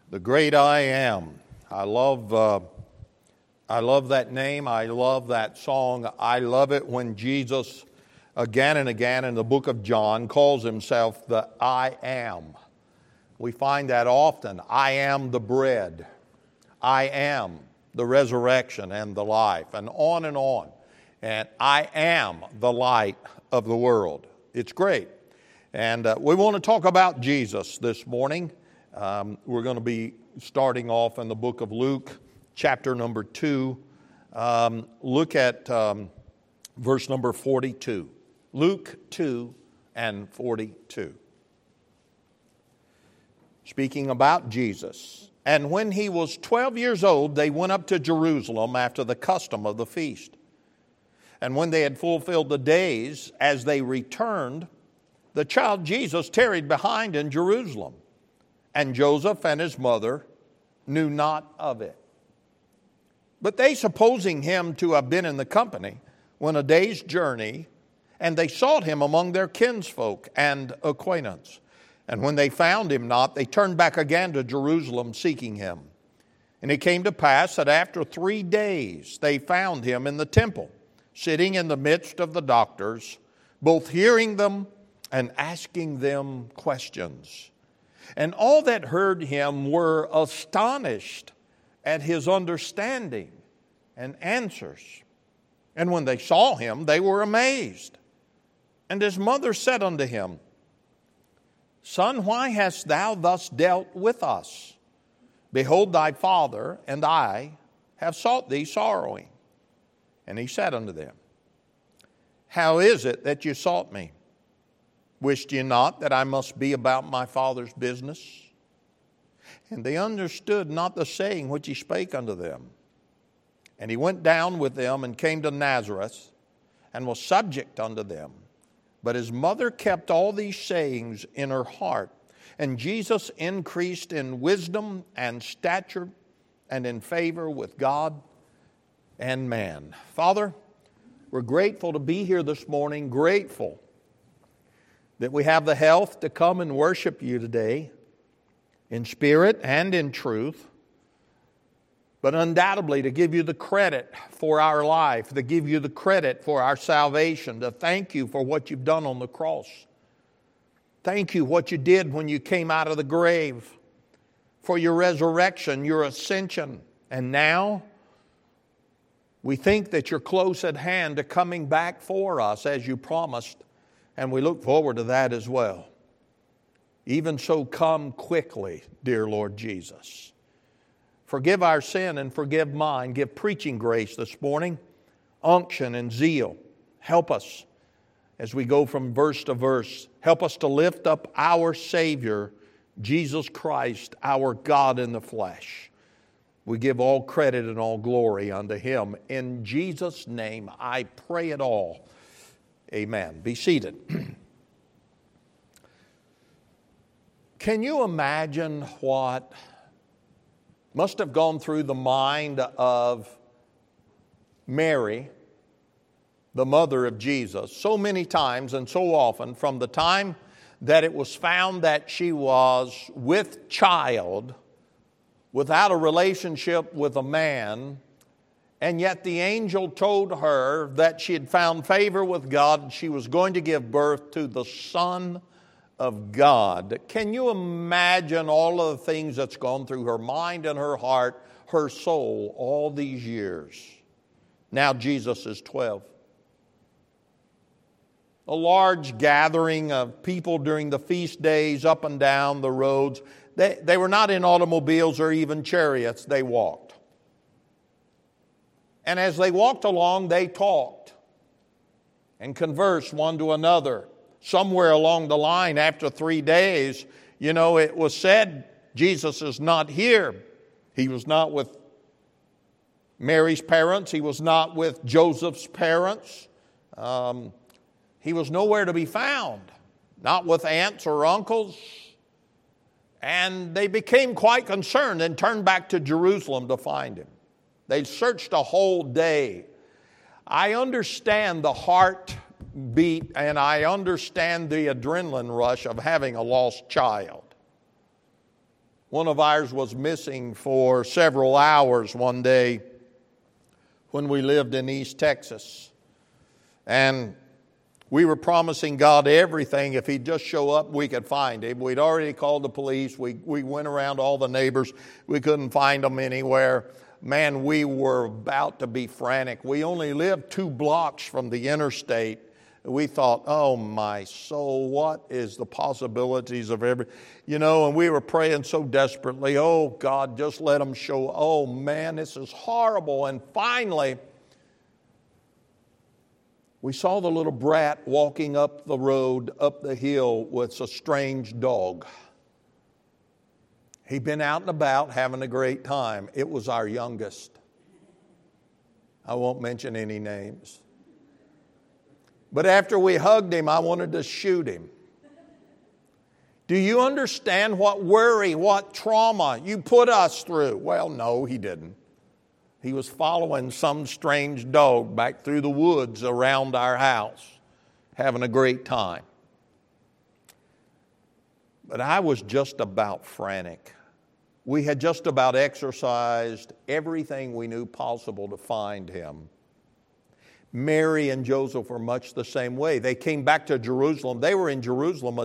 The great I am. I love that name. I love that song. I love it when Jesus, again and again in the book of John, calls himself the I am. We find that often. I am the bread. I am the resurrection and the life, and on and on. And I am the light of the world. It's great. And we want to talk about Jesus this morning. We're going to be starting off in the book of Luke, chapter number 2. Look at verse number 42. Luke 2 and 42. Speaking about Jesus. And when he was 12 years old, they went up to Jerusalem after the custom of the feast. And when they had fulfilled the days, as they returned, the child Jesus tarried behind in Jerusalem. And Joseph and his mother knew not of it. But they, supposing him to have been in the company, went a day's journey, and they sought him among their kinsfolk and acquaintance. And when they found him not, they turned back again to Jerusalem, seeking him. And it came to pass that after 3 days they found him in the temple, sitting in the midst of the doctors, both hearing them and asking them questions. And all that heard him were astonished at his understanding and answers. And when they saw him, they were amazed. And his mother said unto him, Son, why hast thou thus dealt with us? Behold, thy father and I have sought thee sorrowing. And he said unto them, How is it that you sought me? Wist ye not that I must be about my Father's business? And they understood not the saying which he spake unto them. And he went down with them and came to Nazareth, and was subject unto them. But his mother kept all these sayings in her heart. And Jesus increased in wisdom and stature and in favor with God and man. Father, we're grateful to be here this morning, grateful that we have the health to come and worship you today in spirit and in truth, but undoubtedly to give you the credit for our life, to give you the credit for our salvation, to thank you for what you've done on the cross. Thank you what you did when you came out of the grave, for your resurrection, your ascension, and now we think that you're close at hand to coming back for us as you promised. And we look forward to that as well. Even so, come quickly, dear Lord Jesus. Forgive our sin and forgive mine. Give preaching grace this morning, unction and zeal. Help us as we go from verse to verse. Help us to lift up our Savior, Jesus Christ, our God in the flesh. We give all credit and all glory unto Him. In Jesus' name, I pray it all. Amen. Be seated. Can you imagine what must have gone through the mind of Mary, the mother of Jesus, so many times and so often, from the time that it was found that she was with child, without a relationship with a man, and yet the angel told her that she had found favor with God and she was going to give birth to the Son of God. Can you imagine all of the things that's gone through her mind and her heart, her soul, all these years? Now Jesus is 12. A large gathering of people during the feast days up and down the roads. They were not in automobiles or even chariots. They walked. And as they walked along, they talked and conversed one to another. Somewhere along the line, after 3 days, it was said, Jesus is not here. He was not with Mary's parents. He was not with Joseph's parents. He was nowhere to be found, not with aunts or uncles. And they became quite concerned and turned back to Jerusalem to find him. They searched a whole day. I understand the heartbeat and I understand the adrenaline rush of having a lost child. One of ours was missing for several hours one day when we lived in East Texas. And we were promising God everything. If He'd just show up, we could find Him. We'd already called the police. We went around all the neighbors. We couldn't find them anywhere. Man, we were about to be frantic. We only lived 2 blocks from the interstate. We thought, oh my soul, what is the possibilities of and we were praying so desperately, oh God, just let them show, oh man, this is horrible. And finally, we saw the little brat walking up the road, up the hill with a strange dog. He'd been out and about having a great time. It was our youngest. I won't mention any names. But after we hugged him, I wanted to shoot him. Do you understand what worry, what trauma you put us through? Well, no, he didn't. He was following some strange dog back through the woods around our house, having a great time. But I was just about frantic. We had just about exercised everything we knew possible to find him. Mary and Joseph were much the same way. They came back to Jerusalem. They were in Jerusalem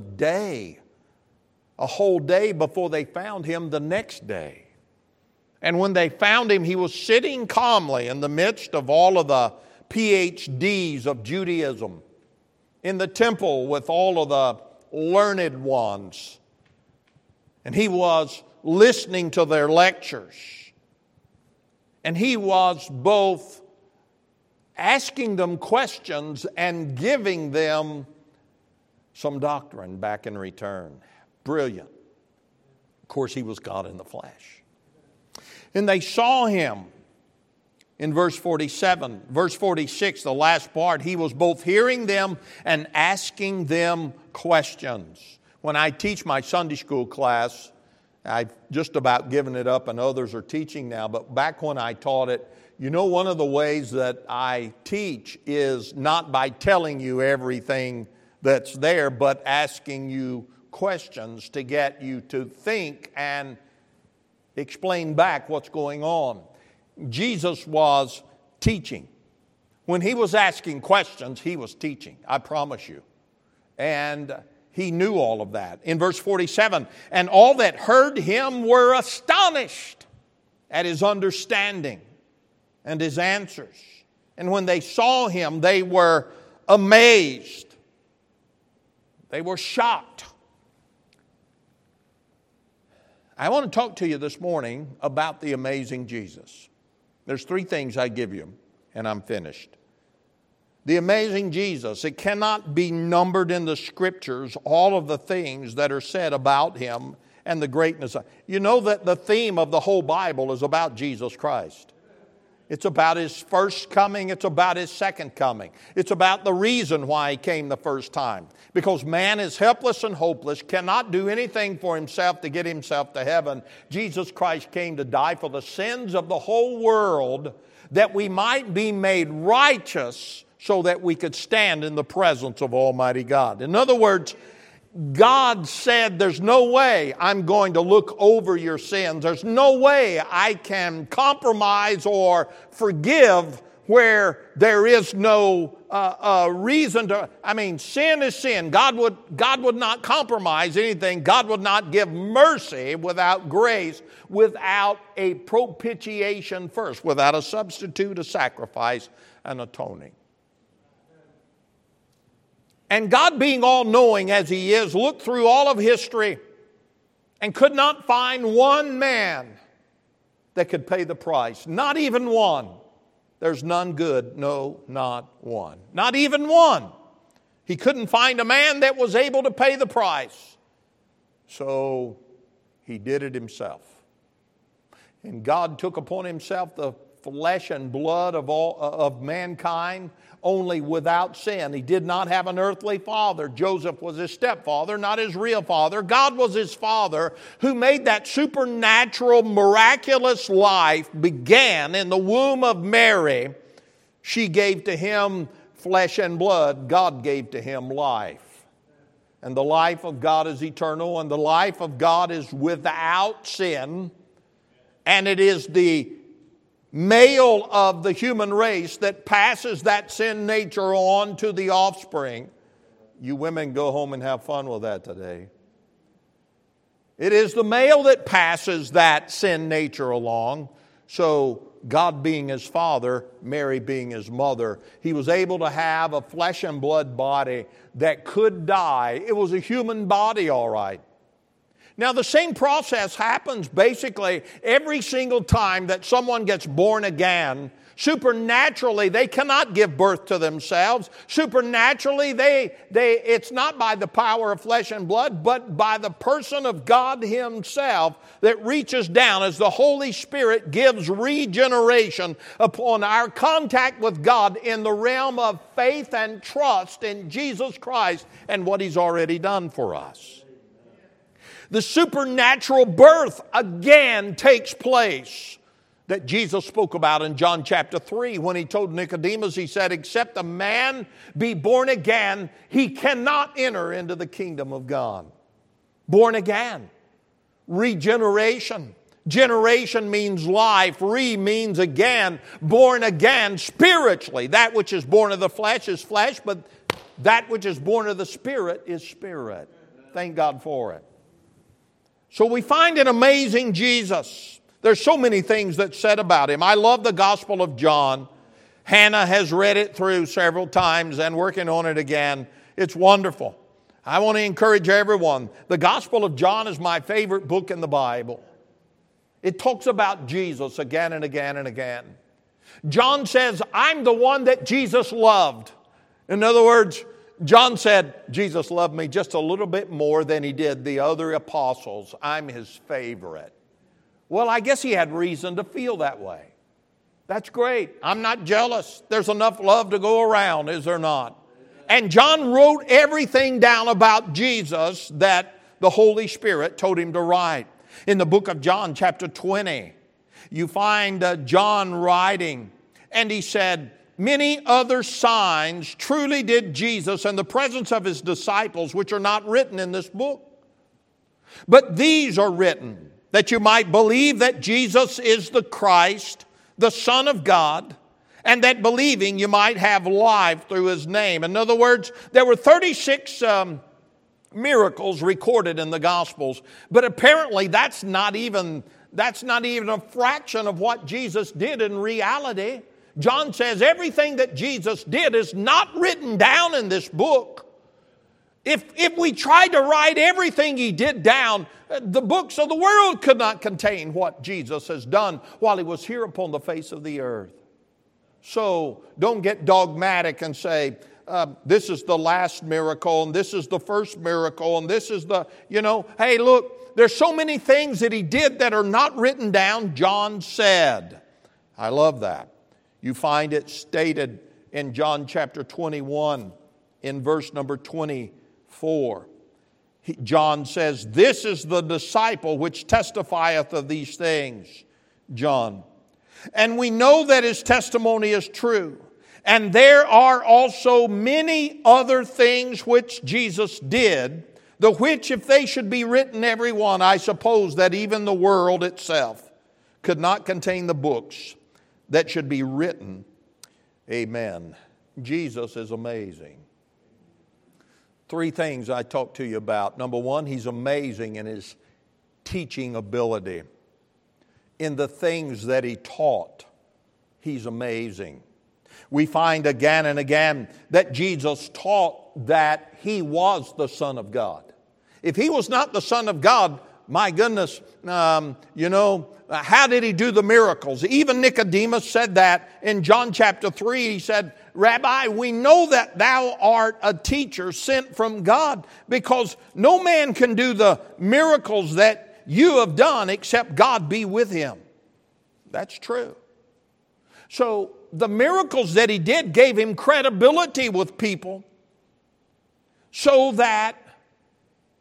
a whole day before they found him the next day. And when they found him, he was sitting calmly in the midst of all of the PhDs of Judaism, in the temple with all of the learned ones. And he was listening to their lectures. And he was both asking them questions and giving them some doctrine back in return. Brilliant. Of course, he was God in the flesh. And they saw him in verse 47. Verse 46, the last part, he was both hearing them and asking them questions. When I teach my Sunday school class, I've just about given it up and others are teaching now, but back when I taught it, one of the ways that I teach is not by telling you everything that's there, but asking you questions to get you to think and explain back what's going on. Jesus was teaching. When he was asking questions, he was teaching, I promise you. And he knew all of that. In verse 47, and all that heard him were astonished at his understanding and his answers. And when they saw him, they were amazed. They were shocked. I want to talk to you this morning about the amazing Jesus. There's 3 things I give you, and I'm finished. The amazing Jesus. It cannot be numbered in the Scriptures, all of the things that are said about him and the greatness. You know that the theme of the whole Bible is about Jesus Christ. It's about his first coming. It's about his second coming. It's about the reason why he came the first time. Because man is helpless and hopeless, cannot do anything for himself to get himself to heaven. Jesus Christ came to die for the sins of the whole world, that we might be made righteous so that we could stand in the presence of Almighty God. In other words, God said, there's no way I'm going to look over your sins. There's no way I can compromise or forgive where there is no reason to. Sin is sin. God would not compromise anything. God would not give mercy without grace, without a propitiation first, without a substitute, a sacrifice, an atoning. And God, being all-knowing as he is, looked through all of history and could not find one man that could pay the price. Not even one. There's none good, no, not one. Not even one. He couldn't find a man that was able to pay the price. So he did it himself. And God took upon himself the flesh and blood of mankind, only without sin. He did not have an earthly father. Joseph was his stepfather, not his real father. God was his father, who made that supernatural, miraculous life began in the womb of Mary. She gave to him flesh and blood. God gave to him life. and the life of God is eternal, and the life of God is without sin, and it is the male of the human race that passes that sin nature on to the offspring. You women go home and have fun with that today. It is the male that passes that sin nature along. So God being his father, Mary being his mother, he was able to have a flesh and blood body that could die. It was a human body, all right. Now, the same process happens basically every single time that someone gets born again. Supernaturally, they cannot give birth to themselves. Supernaturally, it's not by the power of flesh and blood, but by the person of God himself that reaches down as the Holy Spirit gives regeneration upon our contact with God in the realm of faith and trust in Jesus Christ and what he's already done for us. The supernatural birth again takes place that Jesus spoke about in John chapter 3 when he told Nicodemus, he said, except a man be born again, he cannot enter into the kingdom of God. Born again. Regeneration. Generation means life. Re means again. Born again spiritually. That which is born of the flesh is flesh, but that which is born of the Spirit is spirit. Thank God for it. So we find an amazing Jesus. There's so many things that's said about him. I love the Gospel of John. Hannah has read it through several times and working on it again. It's wonderful. I want to encourage everyone. The Gospel of John is my favorite book in the Bible. It talks about Jesus again and again and again. John says, I'm the one that Jesus loved. In other words, John said, Jesus loved me just a little bit more than he did the other apostles. I'm his favorite. Well, I guess he had reason to feel that way. That's great. I'm not jealous. There's enough love to go around, is there not? And John wrote everything down about Jesus that the Holy Spirit told him to write. In the book of John, chapter 20, you find John writing, and he said, many other signs truly did Jesus in the presence of his disciples, which are not written in this book. But these are written, that you might believe that Jesus is the Christ, the Son of God, and that believing you might have life through his name. In other words, there were 36 miracles recorded in the Gospels, but apparently that's not even a fraction of what Jesus did in reality. John says everything that Jesus did is not written down in this book. If we tried to write everything he did down, the books of the world could not contain what Jesus has done while he was here upon the face of the earth. So don't get dogmatic and say, this is the last miracle, and this is the first miracle, and this is the, hey, look, there's so many things that he did that are not written down, John said. I love that. You find it stated in John chapter 21 in verse number 24. John says, this is the disciple which testifieth of these things, John. And we know that his testimony is true. And there are also many other things which Jesus did, the which if they should be written every one, I suppose that even the world itself could not contain the books that should be written. Amen. Jesus is amazing. 3 things I talked to you about. Number 1, he's amazing in his teaching ability. In the things that he taught, he's amazing. We find again and again that Jesus taught that he was the Son of God. If he was not the Son of God, my goodness, how did he do the miracles? Even Nicodemus said that in John chapter 3. He said, Rabbi, we know that thou art a teacher sent from God, because no man can do the miracles that you have done except God be with him. That's true. So the miracles that he did gave him credibility with people, so that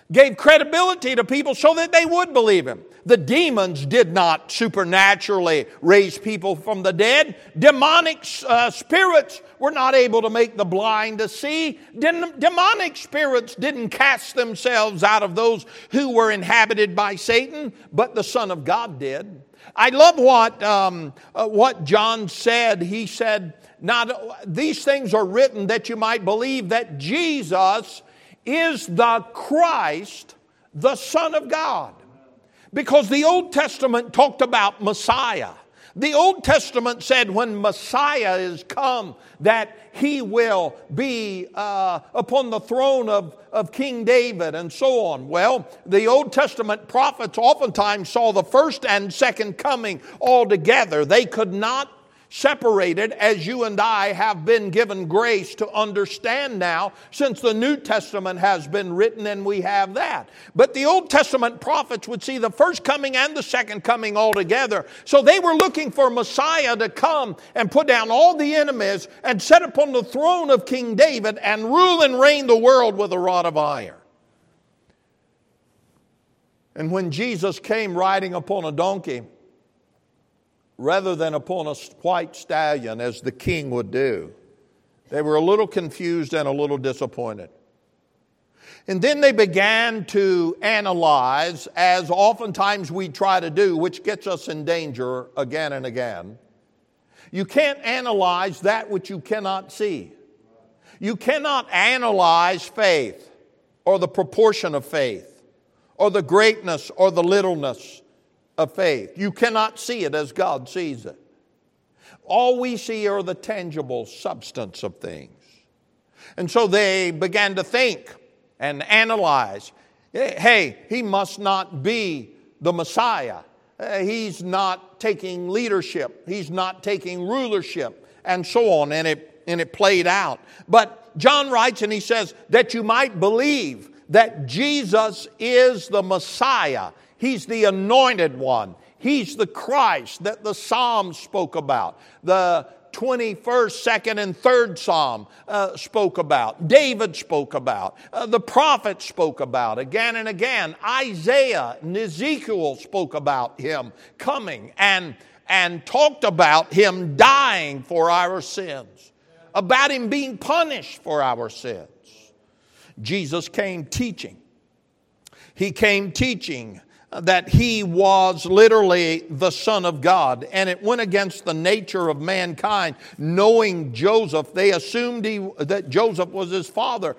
gave credibility to people so that they would believe him. The demons did not supernaturally raise people from the dead. Demonic spirits were not able to make the blind to see. Demonic spirits didn't cast themselves out of those who were inhabited by Satan, but the Son of God did. I love what John said. He said, these things are written that you might believe that Jesus is the Christ, the Son of God. Because the Old Testament talked about Messiah. The Old Testament said when Messiah is come, that he will be upon the throne of King David and so on. Well, the Old Testament prophets oftentimes saw the first and second coming all together. They could not separate it, as you and I have been given grace to understand now, since the New Testament has been written and we have that. But the Old Testament prophets would see the first coming and the second coming all together. So they were looking for Messiah to come and put down all the enemies and sit upon the throne of King David and rule and reign the world with a rod of iron. And when Jesus came riding upon a donkey, rather than upon a white stallion, as the king would do, they were a little confused and a little disappointed. And then they began to analyze, as oftentimes we try to do, which gets us in danger again and again. You can't analyze that which you cannot see. You cannot analyze faith, or the proportion of faith, or the greatness or the littleness of faith. You cannot see it as God sees it. All we see are the tangible substance of things. And so they began to think and analyze. Hey, he must not be the Messiah. He's not taking leadership. He's not taking rulership, and so on. And it played out. But John writes and he says that you might believe that Jesus is the Messiah. He's the anointed one. He's the Christ that the Psalms spoke about. The 21st, 2nd, and 3rd Psalm spoke about. David spoke about. The prophets spoke about again and again. Isaiah and Ezekiel spoke about him coming and talked about him dying for our sins, about him being punished for our sins. Jesus came teaching. He came teaching that he was literally the Son of God. And it went against the nature of mankind. Knowing Joseph, they assumed that Joseph was his father.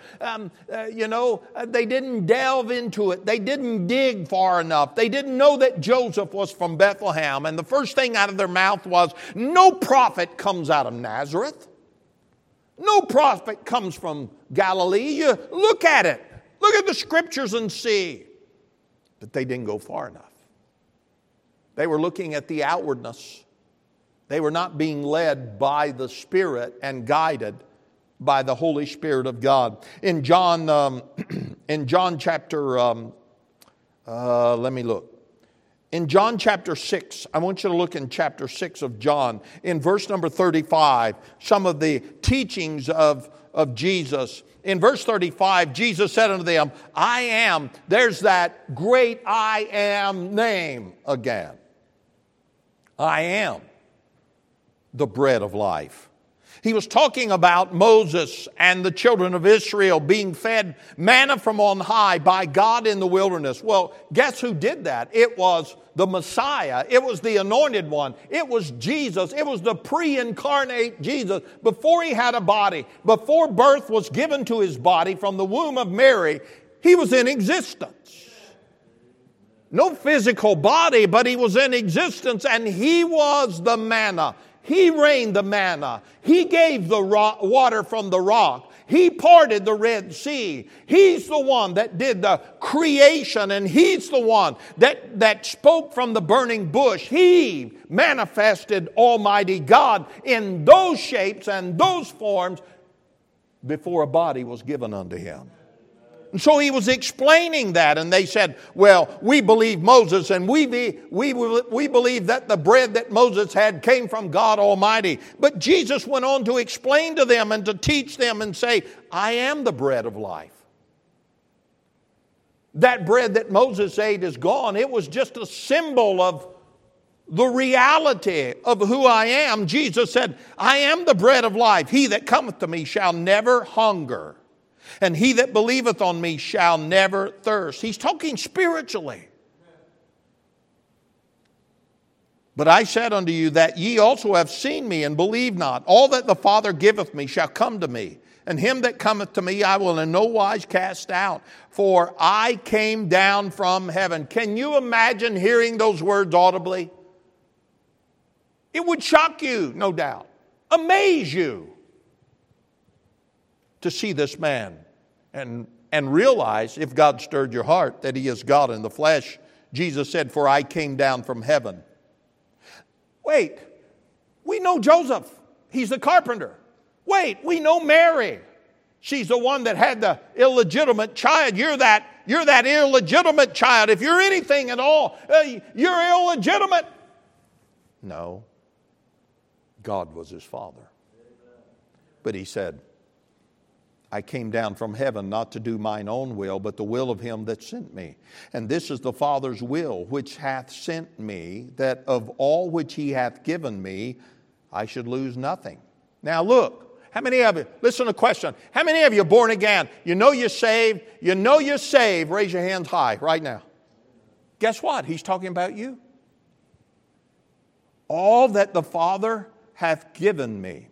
They didn't delve into it. They didn't dig far enough. They didn't know that Joseph was from Bethlehem. And the first thing out of their mouth was, no prophet comes out of Nazareth. No prophet comes from Galilee. You look at it. Look at the scriptures and see. But they didn't go far enough. They were looking at the outwardness. They were not being led by the Spirit and guided by the Holy Spirit of God. In John chapter, let me look. In John chapter 6, I want you to look in chapter 6 of John. In verse number 35, some of the teachings of Jesus. In verse 35, Jesus said unto them, I am. There's that great I am name again. I am the bread of life. He was talking about Moses and the children of Israel being fed manna from on high by God in the wilderness. Well, guess who did that? It was the Messiah. It was the anointed one. It was Jesus. It was the pre-incarnate Jesus. Before he had a body, before birth was given to his body from the womb of Mary, he was in existence. No physical body, but he was in existence, and he was the manna. He rained the manna. He gave the water from the rock. He parted the Red Sea. He's the one that did the creation, and he's the one that spoke from the burning bush. He manifested Almighty God in those shapes and those forms before a body was given unto him. And so he was explaining that, and they said, well, we believe Moses, and we believe that the bread that Moses had came from God Almighty. But Jesus went on to explain to them and to teach them and say, I am the bread of life. that bread that Moses ate is gone. It was just a symbol of the reality of who I am. Jesus said, I am the bread of life. He that cometh to me shall never hunger, and he that believeth on me shall never thirst. He's talking spiritually. But I said unto you that ye also have seen me and believe not. All that the Father giveth me shall come to me, and him that cometh to me I will in no wise cast out. For I came down from heaven. Can you imagine hearing those words audibly? It would shock you, no doubt. Amaze you to see this man and realize, if God stirred your heart, that he is God in the flesh. Jesus said, for I came down from heaven. Wait, we know Joseph. He's the carpenter. Wait, we know Mary. She's the one that had the illegitimate child. You're that illegitimate child. If you're anything at all, you're illegitimate. No. God was his father. But he said, I came down from heaven not to do mine own will, but the will of him that sent me. And this is the Father's will, which hath sent me, that of all which he hath given me, I should lose nothing. Now look, how many of you, listen to the question, how many of you are born again? You know you're saved. You know you're saved. Raise your hands high right now. Guess what? He's talking about you. All that the Father hath given me,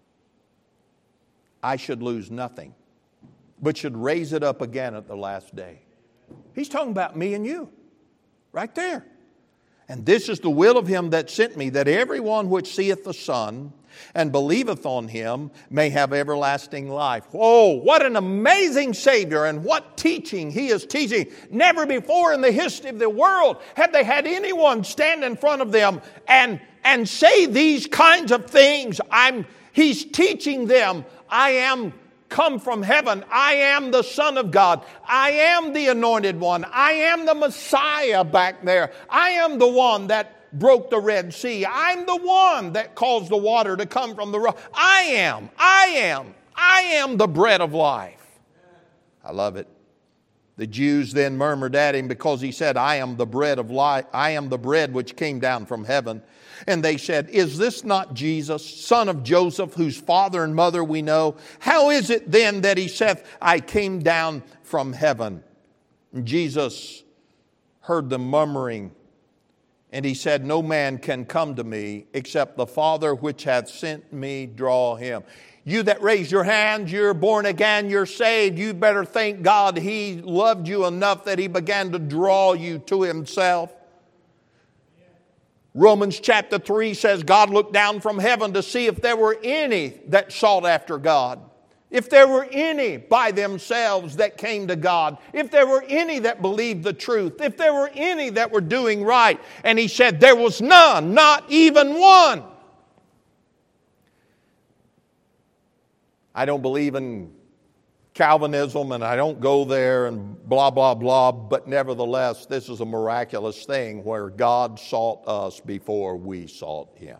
I should lose nothing, but should raise it up again at the last day. He's talking about me and you, right there. And this is the will of him that sent me, that everyone which seeth the Son and believeth on him may have everlasting life. Oh, what an amazing Savior, and what teaching he is teaching. Never before in the history of the world have they had anyone stand in front of them and say these kinds of things. He's teaching them, I am come from heaven. I am the Son of God. I am the Anointed One. I am the Messiah back there. I am the one that broke the Red Sea. I'm the one that caused the water to come from the rock. I am the bread of life. I love it. The Jews then murmured at him because he said, I am the bread of life. I am the bread which came down from heaven. And they said, is this not Jesus, son of Joseph, whose father and mother we know? How is it then that he saith, I came down from heaven? And Jesus heard them murmuring, and he said, no man can come to me except the Father which hath sent me draw him. You that raise your hand, you're born again, you're saved. You better thank God he loved you enough that he began to draw you to himself. Romans chapter 3 says God looked down from heaven to see if there were any that sought after God. If there were any by themselves that came to God. If there were any that believed the truth. If there were any that were doing right. And he said there was none, not even one. I don't believe in Calvinism, and I don't go there and blah, blah, blah. But nevertheless, this is a miraculous thing where God sought us before we sought him.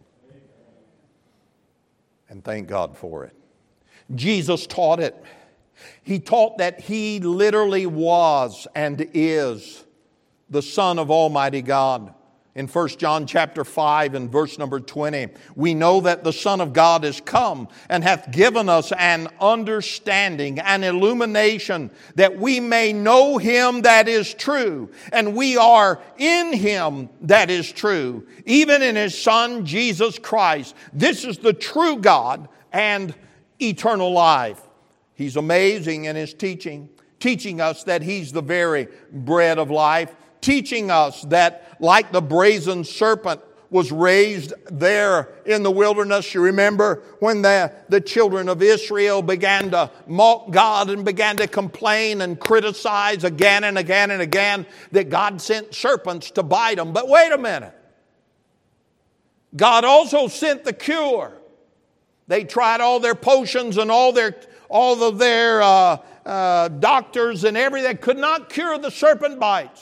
And thank God for it. Jesus taught it. He taught that he literally was and is the Son of Almighty God. In 1 John chapter 5 and verse number 20, we know that the Son of God is come and hath given us an understanding, an illumination, that we may know him that is true, and we are in him that is true, even in his Son Jesus Christ. This is the true God and eternal life. He's amazing in his teaching us that he's the very bread of life, teaching us that like the brazen serpent was raised there in the wilderness. You remember when the children of Israel began to mock God and began to complain and criticize again and again and again that God sent serpents to bite them. But wait a minute. God also sent the cure. They tried all their potions and all of their doctors and everything. Could not cure the serpent bites.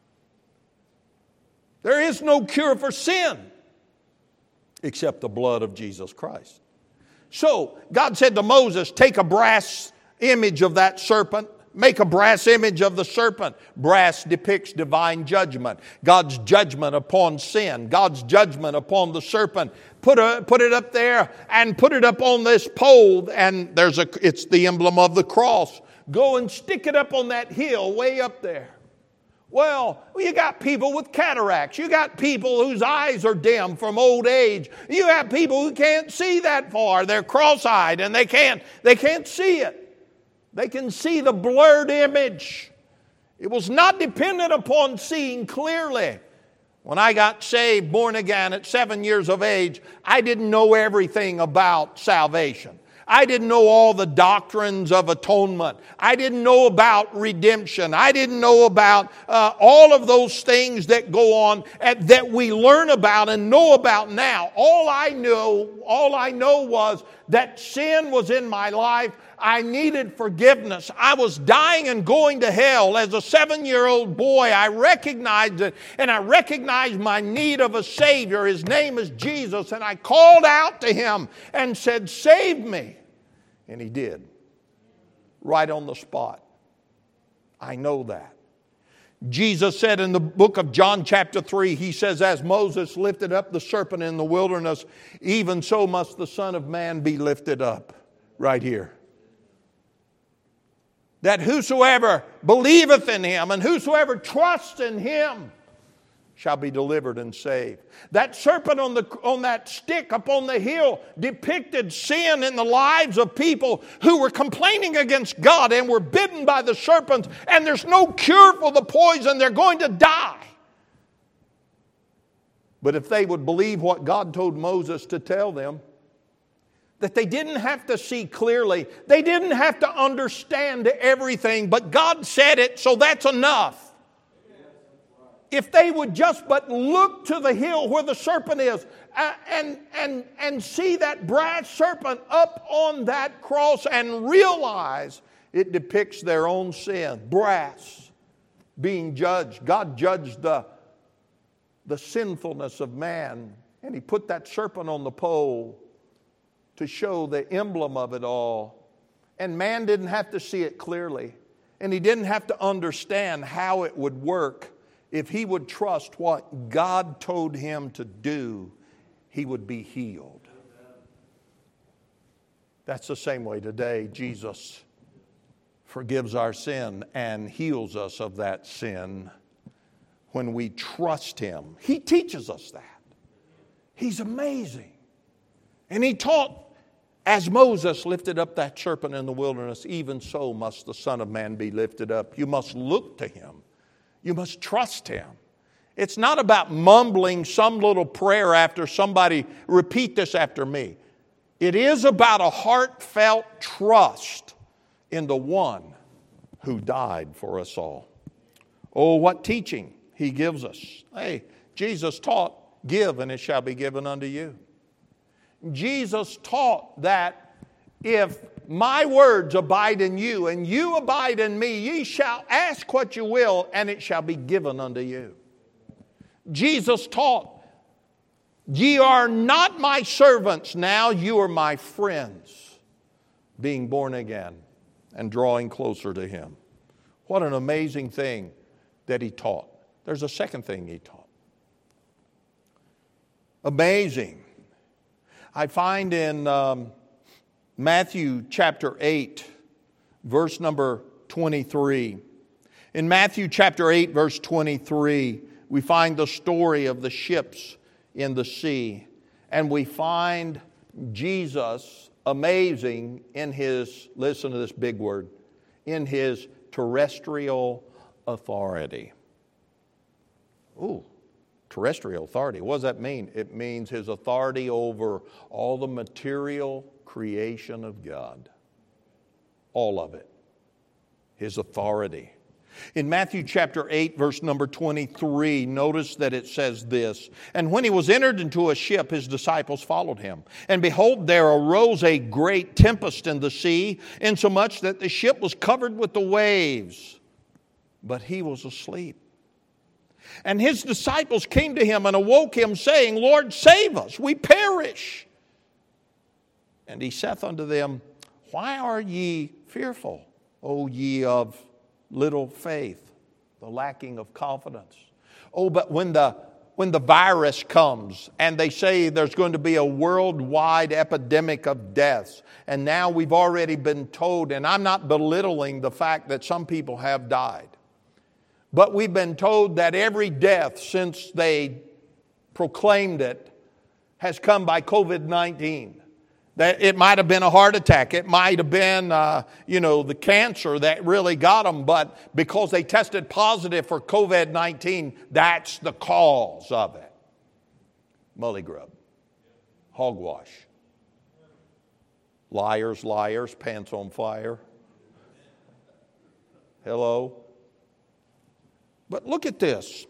There is no cure for sin except the blood of Jesus Christ. So God said to Moses, take a brass image of that serpent make a brass image of the serpent. Brass depicts divine judgment. God's judgment upon sin. God's judgment upon the serpent. Put it up there and put it up on this pole, and it's the emblem of the cross. Go and stick it up on that hill way up there. Well, you got people with cataracts. You got people whose eyes are dim from old age. You have people who can't see that far. They're cross-eyed and they can't see it. They can see the blurred image. It was not dependent upon seeing clearly. When I got saved, born again at 7 years of age, I didn't know everything about salvation. I didn't know all the doctrines of atonement. I didn't know about redemption. I didn't know about all of those things that go on that we learn about and know about now. All I know was that sin was in my life. I needed forgiveness. I was dying and going to hell. As a 7-year-old boy, I recognized it, and I recognized my need of a Savior. His name is Jesus, and I called out to Him and said, "Save me." And He did. Right on the spot. I know that. Jesus said in the book of John chapter 3, He says, "As Moses lifted up the serpent in the wilderness, even so must the Son of Man be lifted up." Right here. That whosoever believeth in Him and whosoever trusts in Him shall be delivered and saved. That serpent on that stick up on the hill depicted sin in the lives of people who were complaining against God and were bitten by the serpent, and there's no cure for the poison. They're going to die. But if they would believe what God told Moses to tell them, that they didn't have to see clearly, they didn't have to understand everything, but God said it, so that's enough. If they would just but look to the hill where the serpent is and see that brass serpent up on that cross and realize it depicts their own sin. Brass being judged. God judged the sinfulness of man, and He put that serpent on the pole to show the emblem of it all. And man didn't have to see it clearly, and he didn't have to understand how it would work. If he would trust what God told him to do, he would be healed. That's the same way today. Jesus forgives our sin and heals us of that sin when we trust Him. He teaches us that. He's amazing. And He taught, as Moses lifted up that serpent in the wilderness, even so must the Son of Man be lifted up. You must look to Him. You must trust Him. It's not about mumbling some little prayer after somebody, repeat this after me. It is about a heartfelt trust in the one who died for us all. Oh, what teaching He gives us. Hey, Jesus taught, "Give and it shall be given unto you." Jesus taught that if my words abide in you, and you abide in me, ye shall ask what you will, and it shall be given unto you. Jesus taught, "Ye are not my servants now, you are my friends," being born again and drawing closer to Him. What an amazing thing that He taught. There's a second thing He taught. Amazing. I find in Matthew chapter 8, verse number 23. In Matthew chapter 8, verse 23, we find the story of the ships in the sea. And we find Jesus amazing in His, listen to this big word, in His terrestrial authority. Ooh, terrestrial authority. What does that mean? It means His authority over all the material creation of God. All of it. His authority. In Matthew chapter 8, verse number 23, notice that it says this, "And when He was entered into a ship, His disciples followed Him. And behold, there arose a great tempest in the sea, insomuch that the ship was covered with the waves. But He was asleep. And His disciples came to Him and awoke Him, saying, Lord, save us, we perish. And He saith unto them, Why are ye fearful, O ye of little faith, the lacking of confidence. Oh, but when the virus comes and they say there's going to be a worldwide epidemic of deaths, and now we've already been told, and I'm not belittling the fact that some people have died, but we've been told that every death since they proclaimed it has come by COVID-19. That it might have been a heart attack. It might have been, the cancer that really got them. But because they tested positive for COVID-19, that's the cause of it. Mully grub. Hogwash. Liars, liars, pants on fire. Hello? But look at this.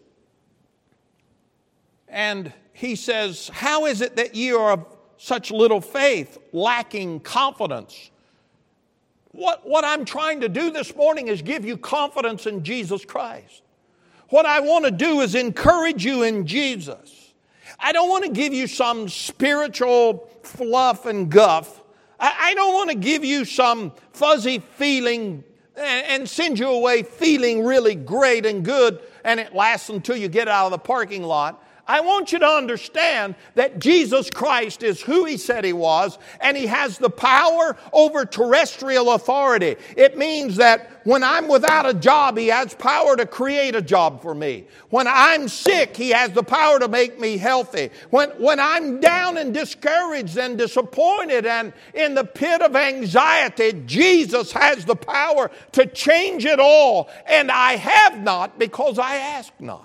And he says, how is it that ye are of such little faith, lacking confidence? What I'm trying to do this morning is give you confidence in Jesus Christ. What I want to do is encourage you in Jesus. I don't want to give you some spiritual fluff and guff. I don't want to give you some fuzzy feeling and send you away feeling really great and good, and it lasts until you get out of the parking lot. I want you to understand that Jesus Christ is who He said He was, and He has the power over terrestrial authority. It means that when I'm without a job, He has power to create a job for me. When I'm sick, He has the power to make me healthy. When I'm down and discouraged and disappointed and in the pit of anxiety, Jesus has the power to change it all. And I have not because I ask not.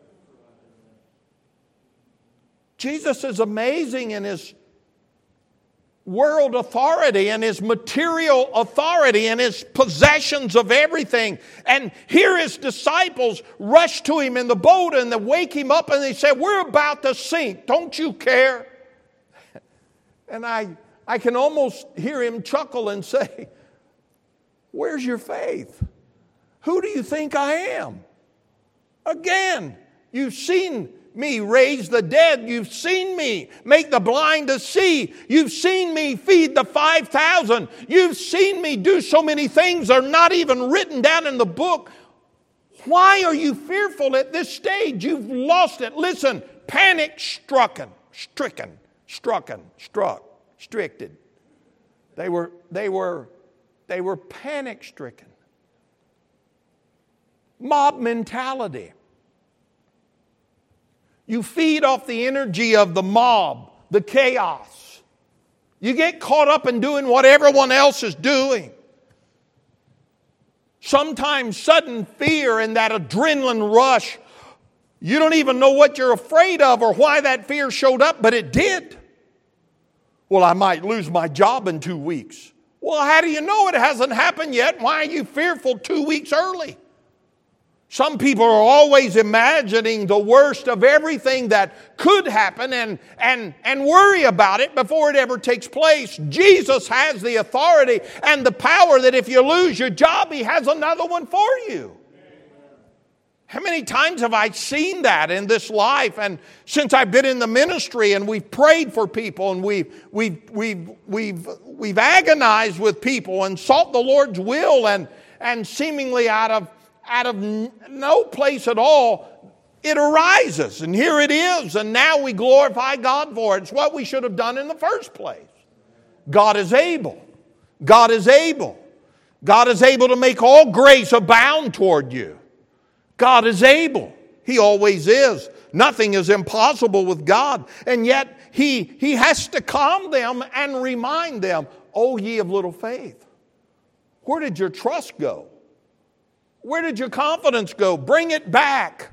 Jesus is amazing in His world authority and His material authority and His possessions of everything. And here His disciples rush to Him in the boat and they wake Him up and they say, we're about to sink. Don't you care? And I can almost hear Him chuckle and say, where's your faith? Who do you think I am? Again, you've seen me raise the dead. You've seen me make the blind to see. You've seen me feed the 5,000. You've seen me do so many things that are not even written down in the book. Why are you fearful at this stage? You've lost it. Listen, panic struck. They were panic stricken. Mob mentality. You feed off the energy of the mob, the chaos. You get caught up in doing what everyone else is doing. Sometimes sudden fear and that adrenaline rush, you don't even know what you're afraid of or why that fear showed up, but it did. Well, I might lose my job in 2 weeks. Well, how do you know it hasn't happened yet? Why are you fearful 2 weeks early? Some people are always imagining the worst of everything that could happen and worry about it before it ever takes place. Jesus has the authority and the power that if you lose your job, He has another one for you. How many times have I seen that in this life? And since I've been in the ministry and we've prayed for people and we've agonized with people and sought the Lord's will and seemingly out of no place at all, it arises. And here it is. And now we glorify God for it. It's what we should have done in the first place. God is able. God is able. God is able to make all grace abound toward you. God is able. He always is. Nothing is impossible with God. And yet He has to calm them and remind them, O ye of little faith. Where did your trust go? Where did your confidence go? Bring it back.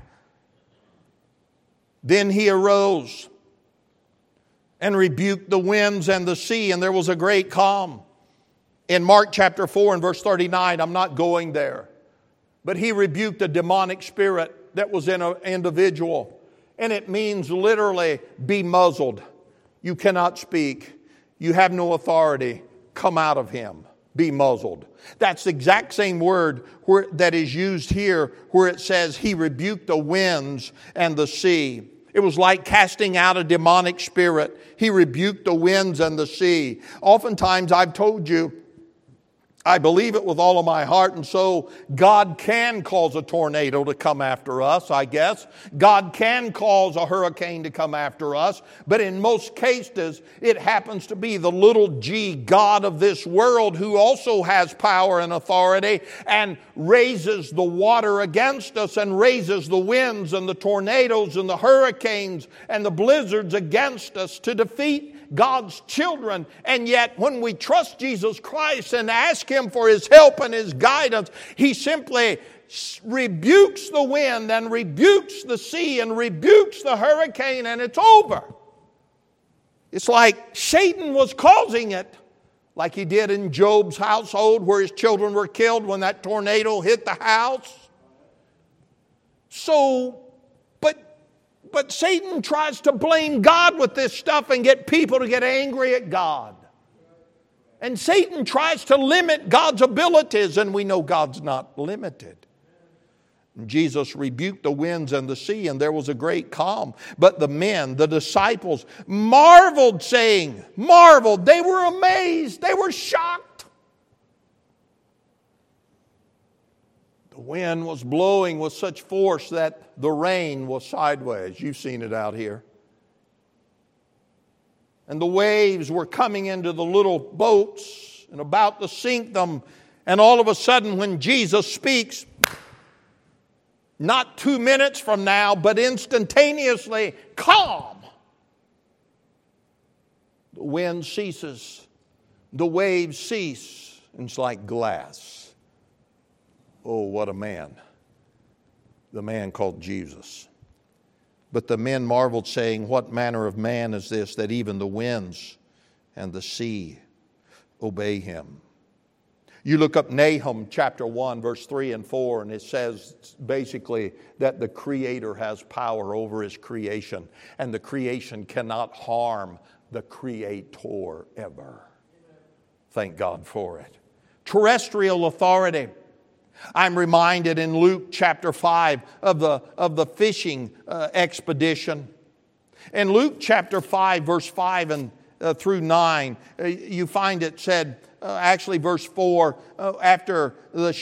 Then He arose and rebuked the winds and the sea, and there was a great calm. In Mark chapter 4 and verse 39, I'm not going there, but He rebuked a demonic spirit that was in an individual. And it means literally, be muzzled. You cannot speak. You have no authority. Come out of him. Be muzzled. That's the exact same word that is used here where it says He rebuked the winds and the sea. It was like casting out a demonic spirit. He rebuked the winds and the sea. Oftentimes I've told you I believe it with all of my heart, and so God can cause a tornado to come after us, I guess. God can cause a hurricane to come after us, but in most cases, it happens to be the little g God of this world who also has power and authority and raises the water against us and raises the winds and the tornadoes and the hurricanes and the blizzards against us to defeat God's children. And yet when we trust Jesus Christ and ask Him for His help and His guidance, He simply rebukes the wind and rebukes the sea and rebukes the hurricane, and it's over. It's like Satan was causing it, like he did in Job's household where his children were killed when that tornado hit the house. But Satan tries to blame God with this stuff and get people to get angry at God. And Satan tries to limit God's abilities, and we know God's not limited. And Jesus rebuked the winds and the sea, and there was a great calm. But the men, the disciples, marveled, they were amazed, they were shocked. The wind was blowing with such force that the rain was sideways. You've seen it out here. And the waves were coming into the little boats and about to sink them. And all of a sudden, when Jesus speaks, not 2 minutes from now, but instantaneously, calm. The wind ceases. The waves cease. And it's like glass. Oh, what a man. The man called Jesus. But the men marveled, saying, what manner of man is this, that even the winds and the sea obey him? You look up Nahum chapter 1, verse 3 and 4, and it says basically that the Creator has power over His creation, and the creation cannot harm the Creator ever. Thank God for it. Terrestrial authority. I'm reminded in Luke chapter 5 of the fishing expedition. In Luke chapter 5, verse 5 and through 9, you find it said, actually verse 4, after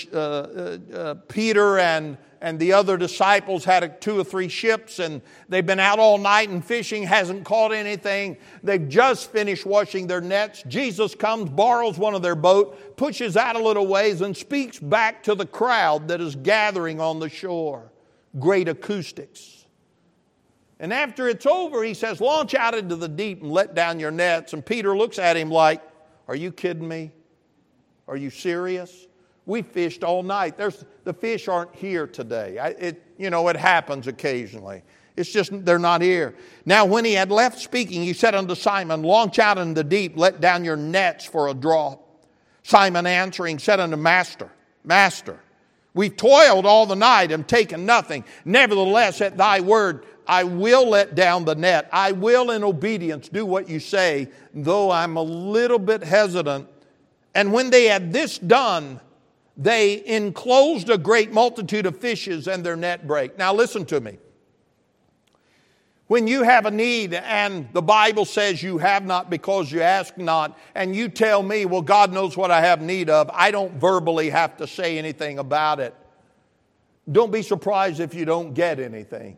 Peter and the other disciples had 2 or 3 ships, and they've been out all night and fishing, hasn't caught anything. They've just finished washing their nets. Jesus comes, borrows one of their boat, pushes out a little ways, and speaks back to the crowd that is gathering on the shore. Great acoustics. And after it's over, he says, launch out into the deep and let down your nets. And Peter looks at him like, are you kidding me? Are you serious? We fished all night. The fish aren't here today. It happens occasionally. It's just they're not here. Now when he had left speaking, he said unto Simon, launch out into the deep, let down your nets for a draught. Simon answering said unto Master, we've toiled all the night and taken nothing. Nevertheless, at thy word, I will let down the net. I will in obedience do what you say, though I'm a little bit hesitant. And when they had this done, they enclosed a great multitude of fishes, and their net brake. Now listen to me. When you have a need and the Bible says you have not because you ask not, and you tell me, well, God knows what I have need of, I don't verbally have to say anything about it. Don't be surprised if you don't get anything.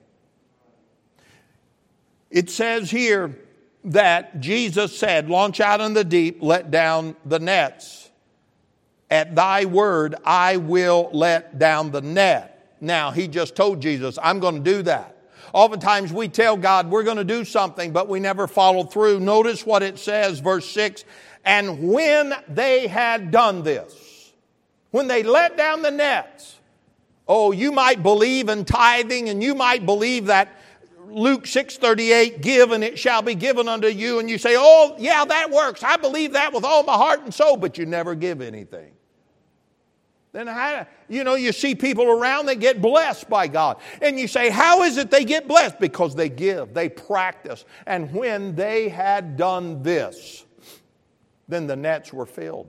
It says here that Jesus said, launch out in the deep, let down the nets. At thy word, I will let down the net. Now, he just told Jesus, I'm going to do that. Oftentimes we tell God we're going to do something, but we never follow through. Notice what it says, verse 6. And when they had done this, when they let down the nets, oh, you might believe in tithing, and you might believe that Luke 6:38, give and it shall be given unto you. And you say, oh, yeah, that works. I believe that with all my heart and soul, but you never give anything. Then you see people around that get blessed by God. And you say, how is it they get blessed? Because they give, they practice. And when they had done this, then the nets were filled.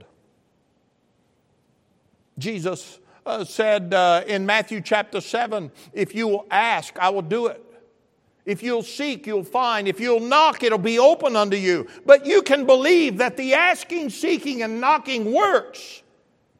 Jesus said in Matthew chapter 7, if you will ask, I will do it. If you'll seek, you'll find. If you'll knock, it'll be open unto you. But you can believe that the asking, seeking, and knocking works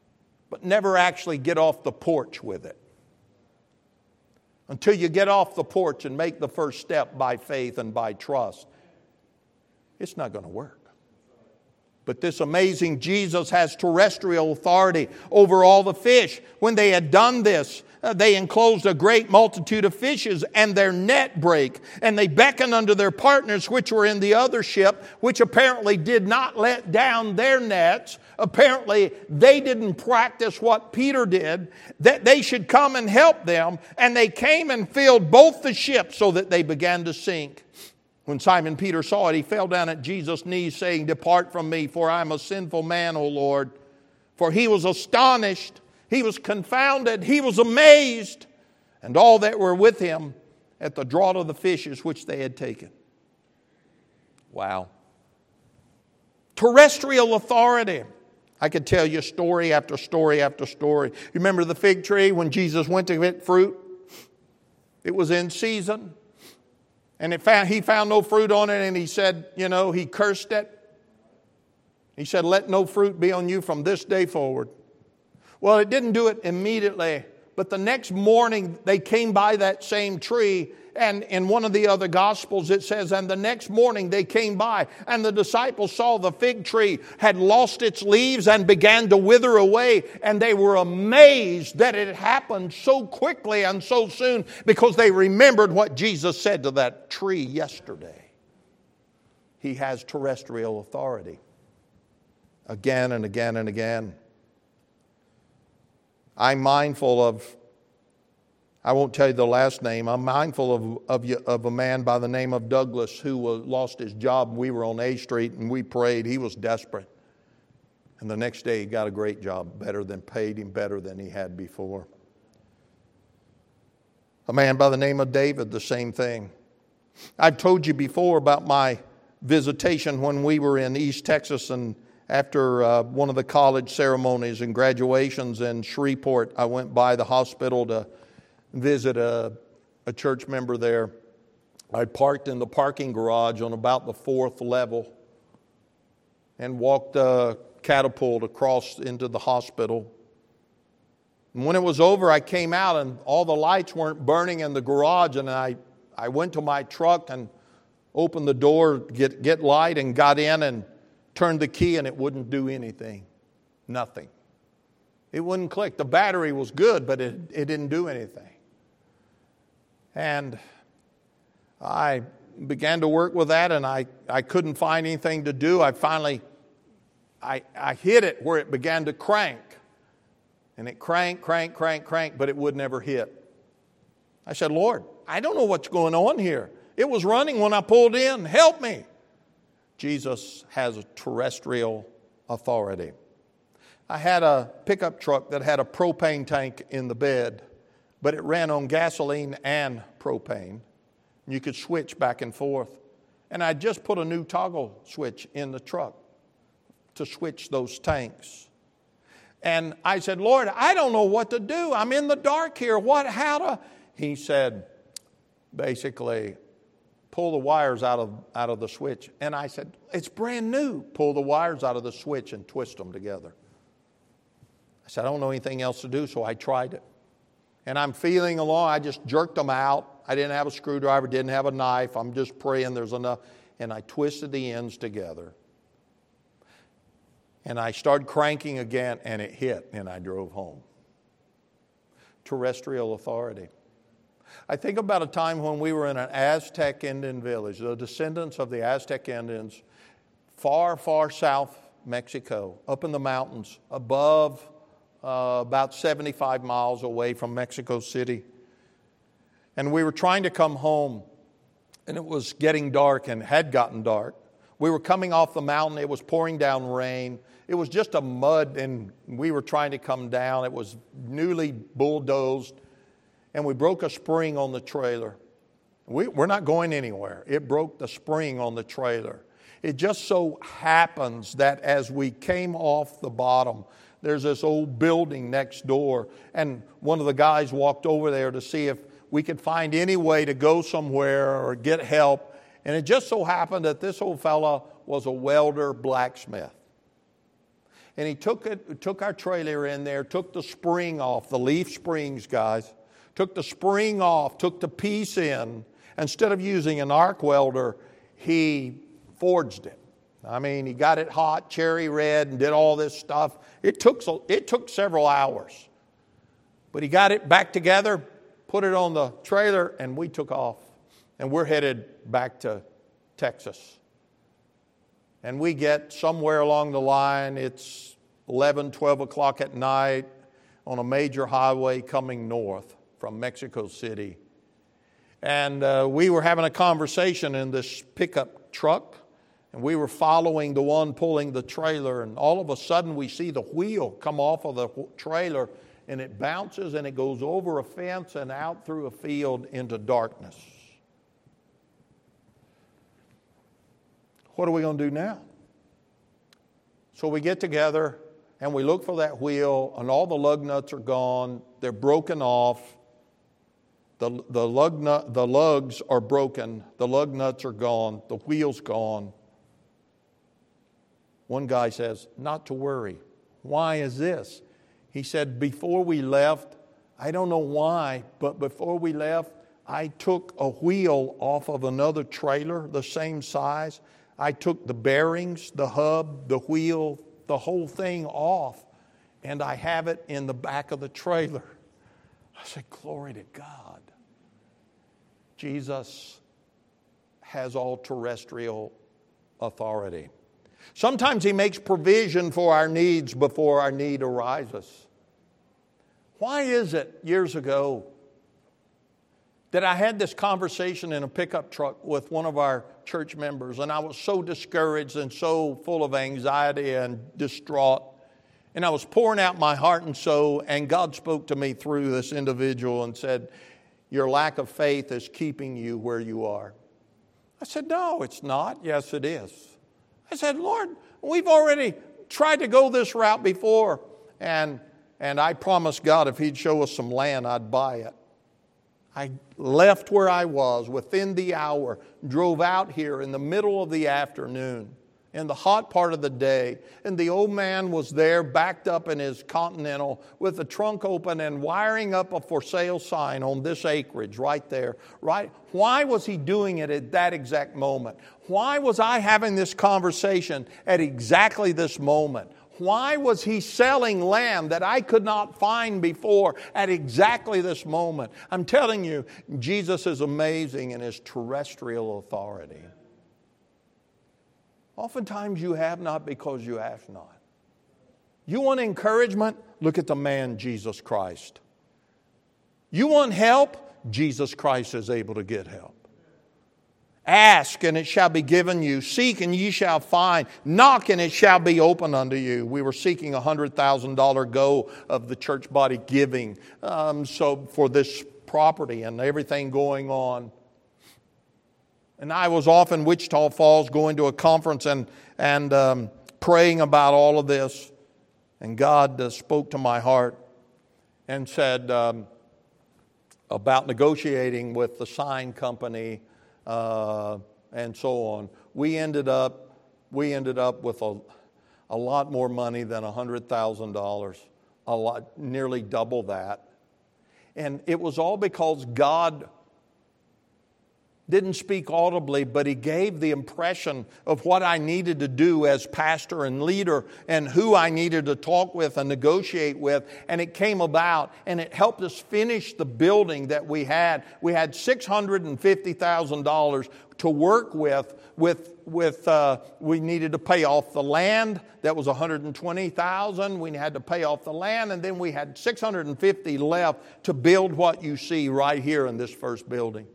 but never actually get off the porch with it. Until you get off the porch and make the first step by faith and by trust, it's not going to work. But this amazing Jesus has terrestrial authority over all the fish. When they had done this, they enclosed a great multitude of fishes, and their net brake. And they beckoned unto their partners which were in the other ship, which apparently did not let down their nets. Apparently, they didn't practice what Peter did, that they should come and help them. And they came and filled both the ships so that they began to sink. When Simon Peter saw it, he fell down at Jesus' knees, saying, Depart from me, for I am a sinful man, O Lord. For he was astonished, he was confounded, he was amazed, and all that were with him at the draught of the fishes which they had taken. Wow. Terrestrial authority. I could tell you story after story after story. You remember the fig tree when Jesus went to get fruit? It was in season. And he found no fruit on it, and he said, he cursed it. He said, let no fruit be on you from this day forward. Well, it didn't do it immediately, but the next morning they came by that same tree, and in one of the other Gospels it says, and the next morning they came by, and the disciples saw the fig tree had lost its leaves and began to wither away, and they were amazed that it happened so quickly and so soon, because they remembered what Jesus said to that tree yesterday. He has terrestrial authority. Again and again and again. I'm mindful of, I won't tell you the last name, I'm mindful of a man by the name of Douglas who lost his job. We were on A Street and we prayed. He was desperate. And the next day he got a great job, paid him better than he had before. A man by the name of David, the same thing. I've told you before about my visitation when we were in East Texas, and after one of the college ceremonies and graduations in Shreveport, I went by the hospital to visit a church member there. I parked in the parking garage on about the 4th level and walked a catapult across into the hospital. And when it was over, I came out and all the lights weren't burning in the garage, and I went to my truck and opened the door, get light, and got in and turned the key, and it wouldn't do anything. Nothing. It wouldn't click. The battery was good, but it didn't do anything. And I began to work with that, and I couldn't find anything to do. I finally hit it where it began to crank. And it crank, but it would never hit. I said, Lord, I don't know what's going on here. It was running when I pulled in. Help me. Jesus has a terrestrial authority. I had a pickup truck that had a propane tank in the bed, but it ran on gasoline and propane. You could switch back and forth. And I just put a new toggle switch in the truck to switch those tanks. And I said, Lord, I don't know what to do. I'm in the dark here. He said, basically, pull the wires out of the switch. And I said, it's brand new. Pull the wires out of the switch and twist them together. I said, I don't know anything else to do, so I tried it. And I'm feeling along. I just jerked them out. I didn't have a screwdriver, didn't have a knife. I'm just praying there's enough. And I twisted the ends together. And I started cranking again, and it hit, and I drove home. Terrestrial authority. I think about a time when we were in an Aztec Indian village, the descendants of the Aztec Indians, far, far south Mexico, up in the mountains, above about 75 miles away from Mexico City. And we were trying to come home, and it was getting dark and had gotten dark. We were coming off the mountain. It was pouring down rain. It was just a mud, and we were trying to come down. It was newly bulldozed. And we broke a spring on the trailer. We're not going anywhere. It broke the spring on the trailer. It just so happens that as we came off the bottom, there's this old building next door. And one of the guys walked over there to see if we could find any way to go somewhere or get help. And it just so happened that this old fella was a welder blacksmith. And he took our trailer in there, took the spring off, the leaf springs, guys. Took the spring off, took the piece in. Instead of using an arc welder, he forged it. I mean, he got it hot, cherry red, and did all this stuff. It took several hours. But he got it back together, put it on the trailer, and we took off. And we're headed back to Texas. And we get somewhere along the line, it's 11, 12 o'clock at night on a major highway coming north from Mexico City. And we were having a conversation in this pickup truck, and we were following the one pulling the trailer, and all of a sudden we see the wheel come off of the trailer, and it bounces and it goes over a fence and out through a field into darkness. What are we going to do now? So we get together and we look for that wheel, and all the lug nuts are gone. They're broken off. The lugs are broken. The lug nuts are gone. The wheel's gone. One guy says, "Not to worry." Why is this? He said, before we left, I don't know why, but before we left, I took a wheel off of another trailer the same size. I took the bearings, the hub, the wheel, the whole thing off, and I have it in the back of the trailer. I said, glory to God. Jesus has all terrestrial authority. Sometimes he makes provision for our needs before our need arises. Why is it years ago that I had this conversation in a pickup truck with one of our church members, and I was so discouraged and so full of anxiety and distraught, and I was pouring out my heart and soul, and God spoke to me through this individual and said, "Your lack of faith is keeping you where you are." I said, "No, it's not." "Yes, it is." I said, "Lord, we've already tried to go this route before, and I promised God if He'd show us some land, I'd buy it." I left where I was within the hour, drove out here in the middle of the afternoon, in the hot part of the day, and the old man was there backed up in his Continental with the trunk open and wiring up a for sale sign on this acreage right there. Right? Why was he doing it at that exact moment? Why was I having this conversation at exactly this moment? Why was he selling land that I could not find before at exactly this moment? I'm telling you, Jesus is amazing in His terrestrial authority. Oftentimes you have not because you ask not. You want encouragement? Look at the man Jesus Christ. You want help? Jesus Christ is able to get help. Ask and it shall be given you. Seek and ye shall find. Knock and it shall be opened unto you. We were seeking a $100,000 goal of the church body giving so for this property and everything going on. And I was off in Wichita Falls going to a conference and praying about all of this. And God spoke to my heart and said about negotiating with the sign company and so on. We ended up with a lot more money than $100,000, nearly double that. And it was all because God didn't speak audibly, but He gave the impression of what I needed to do as pastor and leader and who I needed to talk with and negotiate with. And it came about, and it helped us finish the building that we had. We had $650,000 to work with. We needed to pay off the land. That was $120,000. We had to pay off the land, and then we had $650 left to build what you see right here in this first building.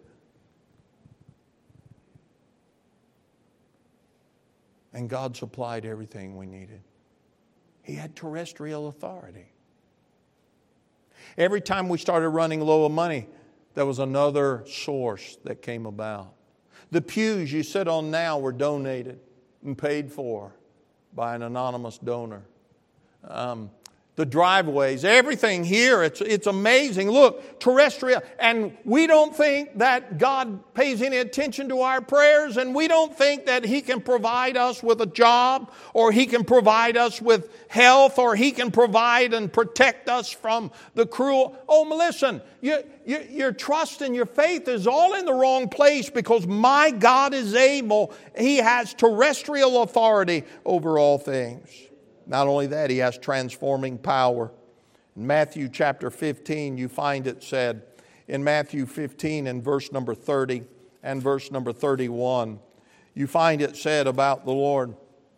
And God supplied everything we needed. He had terrestrial authority. Every time we started running low of money, there was another source that came about. The pews you sit on now were donated and paid for by an anonymous donor. the driveways, everything here, it's amazing. Look, terrestrial. And we don't think that God pays any attention to our prayers, and we don't think that He can provide us with a job, or He can provide us with health, or He can provide and protect us from the cruel. Oh, listen, your trust and your faith is all in the wrong place, because my God is able. He has terrestrial authority over all things. Not only that, He has transforming power. In Matthew chapter 15, you find it said, in Matthew 15 and verse number 30 and verse number 31, you find it said about the Lord,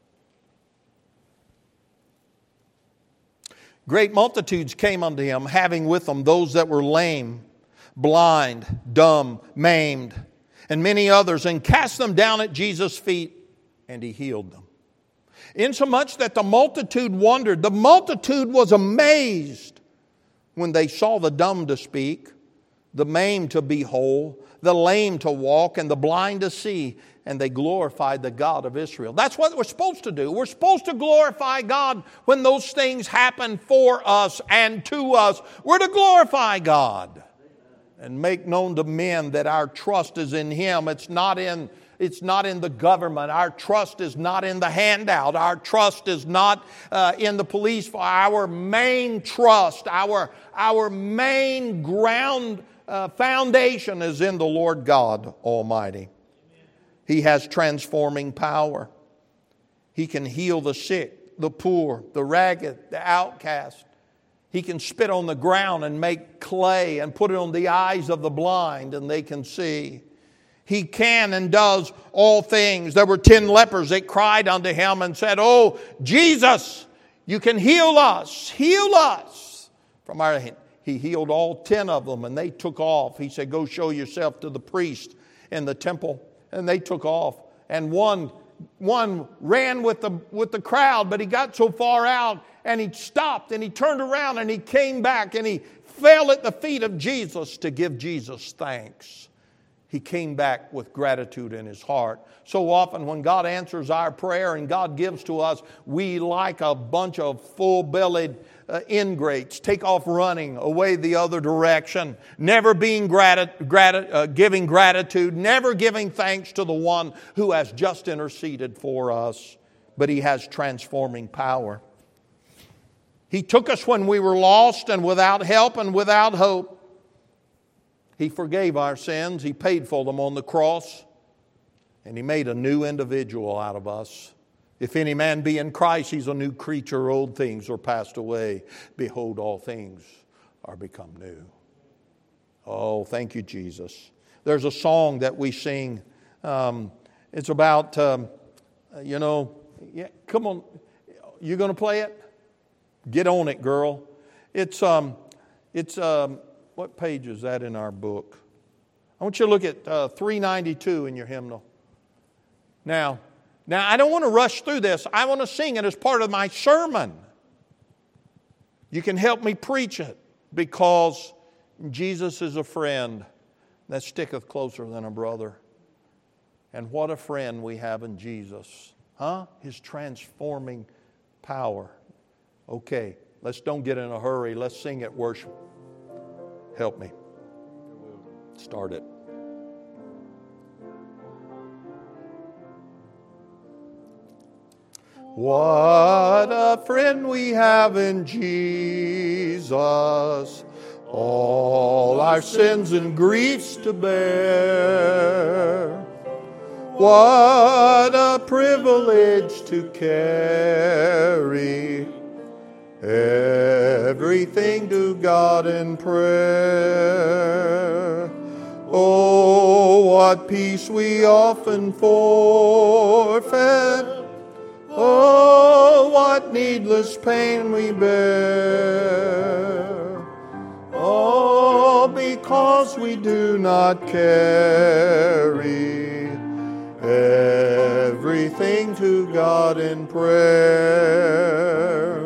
great multitudes came unto Him, having with them those that were lame, blind, dumb, maimed, and many others, and cast them down at Jesus' feet, and He healed them. Insomuch that the multitude wondered. The multitude was amazed when they saw the dumb to speak, the maimed to be whole, the lame to walk, and the blind to see, and they glorified the God of Israel. That's what we're supposed to do. We're supposed to glorify God when those things happen for us and to us. We're to glorify God and make known to men that our trust is in Him. It's not in the government. Our trust is not in the handout. Our trust is not in the police. Our main trust, our main ground foundation is in the Lord God Almighty. He has transforming power. He can heal the sick, the poor, the ragged, the outcast. He can spit on the ground and make clay and put it on the eyes of the blind, and they can see. He can and does all things. There were 10 lepers that cried unto Him and said, "Oh, Jesus, you can heal us. Heal us." From our hand. He healed all 10 of them, and they took off. He said, "Go show yourself to the priest in the temple." And they took off. And one ran with the crowd, but he got so far out, and he stopped, and he turned around, and he came back, and he fell at the feet of Jesus to give Jesus thanks. He came back with gratitude in his heart. So often when God answers our prayer and God gives to us, we, like a bunch of full-bellied ingrates, take off running away the other direction, never being giving gratitude, never giving thanks to the one who has just interceded for us. But He has transforming power. He took us when we were lost and without help and without hope. He forgave our sins. He paid for them on the cross. And He made a new individual out of us. If any man be in Christ, he's a new creature. Old things are passed away. Behold, all things are become new. Oh, thank you, Jesus. There's a song that we sing. It's about, yeah, come on. You going to play it? Get on it, girl. It's what page is that in our book? I want you to look at 392 in your hymnal. Now, I don't want to rush through this. I want to sing it as part of my sermon. You can help me preach it, because Jesus is a friend that sticketh closer than a brother. And what a friend we have in Jesus. His transforming power. Okay, let's don't get in a hurry. Let's sing it, worship. Help me. Start it. What a friend we have in Jesus, all our sins and griefs to bear. What a privilege to carry everything to God in prayer. Oh, what peace we often forfeit. Oh, what needless pain we bear. Oh, because we do not carry everything to God in prayer.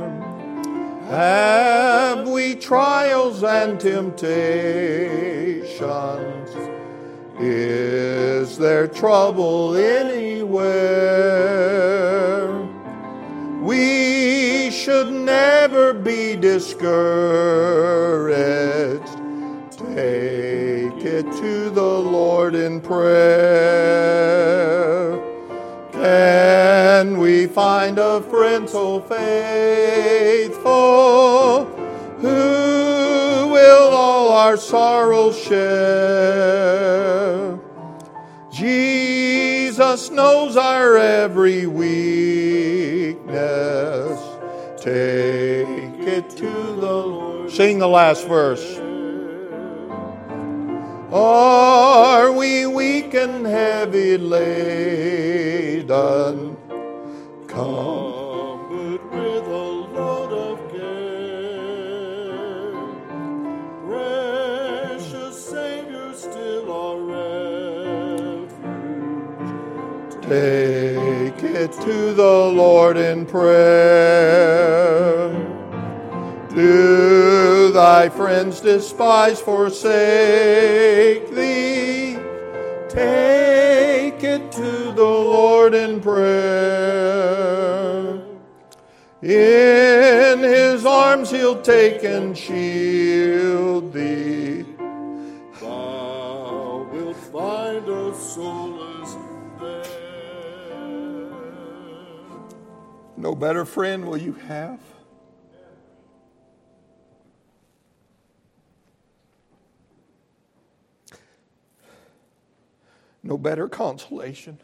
Have we trials and temptations? Is there trouble anywhere? We should never be discouraged. Take it to the Lord in prayer. Can we find a friend so faithful who will all our sorrows share? Jesus knows our every weakness. Take it to the Lord. Sing the last verse. Are we weak and heavy laden? Come with a load of care. Precious Savior, still our refuge. Take it to the Lord in prayer. Do thy friends despise, forsake thee? Take it to the Lord in prayer. In his arms he'll take and shield thee. Thou wilt find a solace there. No better friend will you have? No better consolation.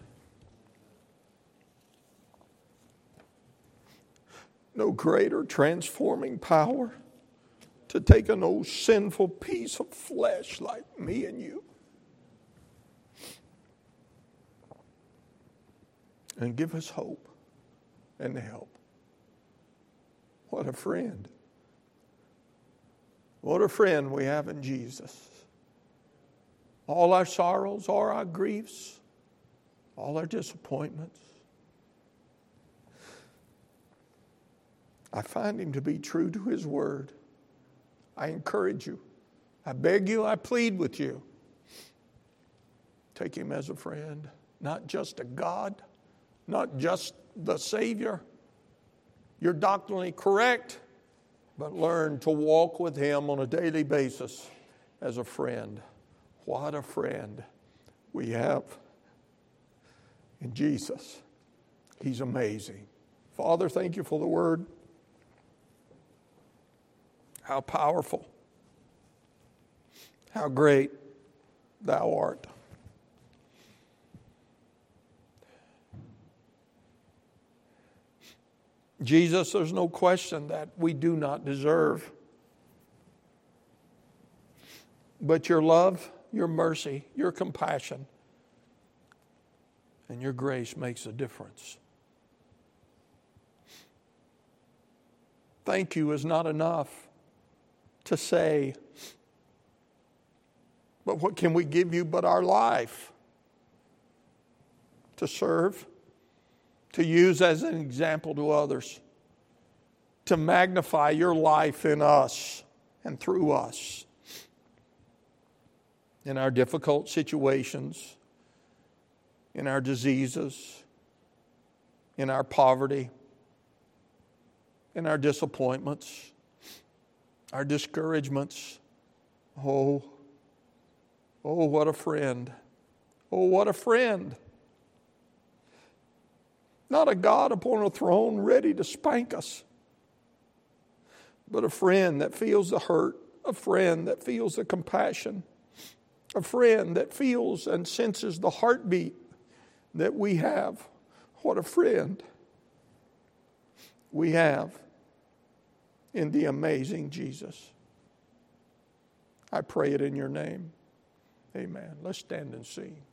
No greater transforming power to take an old sinful piece of flesh like me and you and give us hope and help. What a friend. What a friend we have in Jesus. All our sorrows, all our griefs, all our disappointments. I find him to be true to his word. I encourage you. I beg you, I plead with you. Take him as a friend, not just a God, not just the Savior. You're doctrinally correct, but learn to walk with him on a daily basis as a friend. What a friend we have in Jesus. He's amazing. Father, thank you for the word. How powerful. How great thou art. Jesus, there's no question that we do not deserve. But your love, your mercy, your compassion, and your grace makes a difference. Thank you is not enough to say, but what can we give you but our life? To serve, to use as an example to others, to magnify your life in us and through us. In our difficult situations, in our diseases, in our poverty, in our disappointments, our discouragements. Oh, what a friend. Oh, what a friend. Not a God upon a throne ready to spank us, but a friend that feels the hurt, a friend that feels the compassion, a friend that feels and senses the heartbeat that we have. What a friend we have in the amazing Jesus. I pray it in your name. Amen. Let's stand and sing.